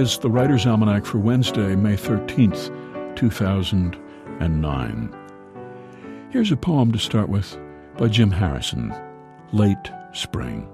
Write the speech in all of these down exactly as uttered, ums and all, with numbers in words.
is the Writer's Almanac for Wednesday, May thirteenth, two thousand nine. Here's a poem to start with by Jim Harrison, Late Spring.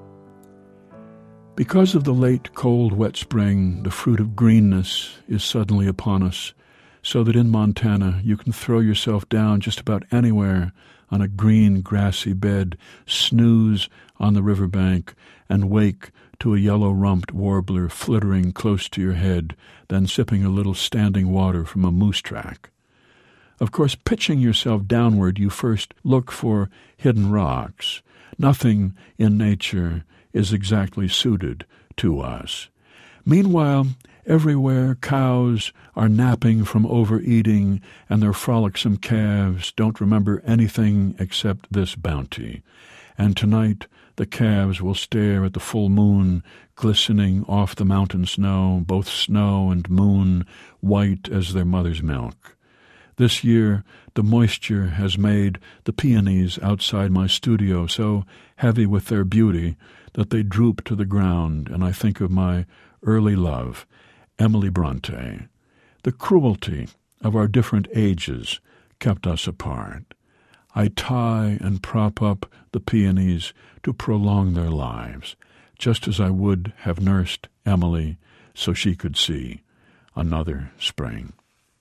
Because of the late, cold, wet spring, the fruit of greenness is suddenly upon us, so that in Montana you can throw yourself down just about anywhere on a green, grassy bed, snooze on the riverbank, and wake to a yellow-rumped warbler flittering close to your head, then sipping a little standing water from a moose track. Of course, pitching yourself downward, you first look for hidden rocks. Nothing in nature is exactly suited to us. Meanwhile, everywhere cows are napping from overeating, and their frolicsome calves don't remember anything except this bounty. And tonight the calves will stare at the full moon glistening off the mountain snow, both snow and moon white as their mother's milk. This year the moisture has made the peonies outside my studio so heavy with their beauty that they droop to the ground, and I think of my early love, Emily Bronte. The cruelty of our different ages kept us apart. I tie and prop up the peonies to prolong their lives, just as I would have nursed Emily so she could see another spring.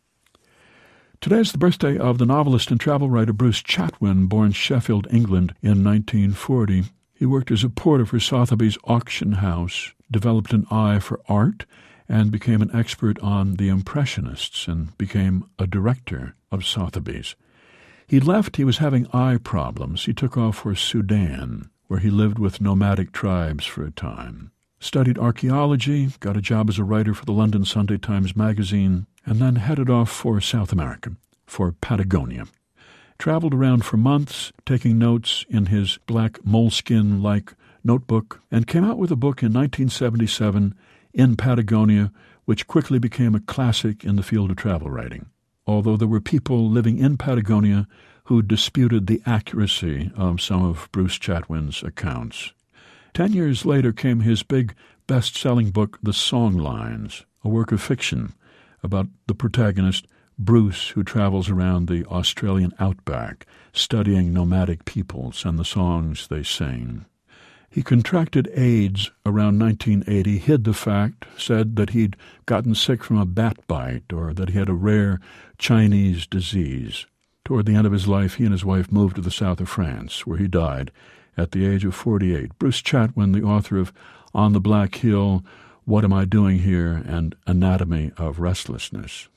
Today is the birthday of the novelist and travel writer Bruce Chatwin, born Sheffield, England in nineteen forty. He worked as a porter for Sotheby's auction house, developed an eye for art, and became an expert on the Impressionists and became a director of Sotheby's. He left, he was having eye problems. He took off for Sudan, where he lived with nomadic tribes for a time. Studied archaeology, got a job as a writer for the London Sunday Times magazine, and then headed off for South America, for Patagonia. Traveled around for months, taking notes in his black moleskin-like notebook, and came out with a book in nineteen seventy-seven, In Patagonia, which quickly became a classic in the field of travel writing, although there were people living in Patagonia who disputed the accuracy of some of Bruce Chatwin's accounts. Ten years later came his big best-selling book, The Songlines, a work of fiction about the protagonist, Bruce, who travels around the Australian outback, studying nomadic peoples and the songs they sing. He contracted AIDS around nineteen eighty, hid the fact, said that he'd gotten sick from a bat bite or that he had a rare Chinese disease. Toward the end of his life, he and his wife moved to the south of France, where he died at the age of forty-eight. Bruce Chatwin, the author of On the Black Hill, What Am I Doing Here, and Anatomy of Restlessness.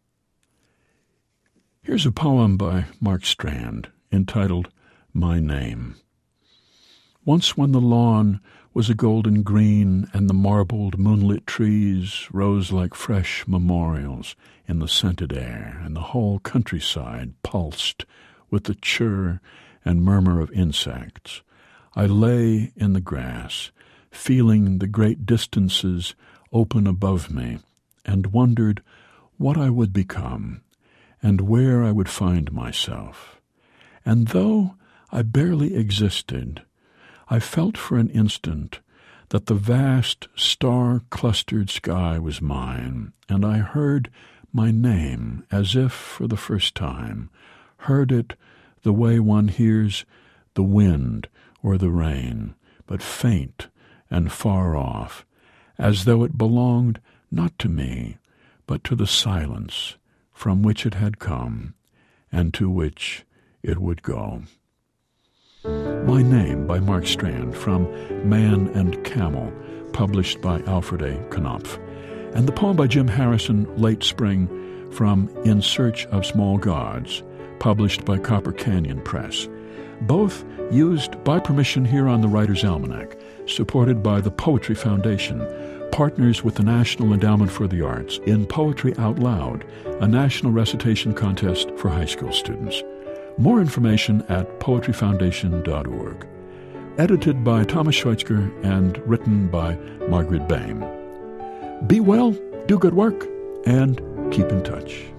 Here's a poem by Mark Strand entitled My Name. Once when the lawn was a golden green and the marbled moonlit trees rose like fresh memorials in the scented air, and the whole countryside pulsed with the chirr and murmur of insects, I lay in the grass, feeling the great distances open above me, and wondered what I would become and where I would find myself. And though I barely existed, I felt for an instant that the vast star-clustered sky was mine, and I heard my name as if for the first time, heard it the way one hears the wind or the rain, but faint and far off, as though it belonged not to me, but to the silence from which it had come and to which it would go. My Name by Mark Strand, from Man and Camel, published by Alfred A. Knopf. And the poem by Jim Harrison, Late Spring, from In Search of Small Gods, published by Copper Canyon Press. Both used by permission here on the Writer's Almanac, supported by the Poetry Foundation, partners with the National Endowment for the Arts in Poetry Out Loud, a national recitation contest for high school students. More information at poetry foundation dot org. Edited by Thomas Schweitzger and written by Margaret Bain. Be well, do good work, and keep in touch.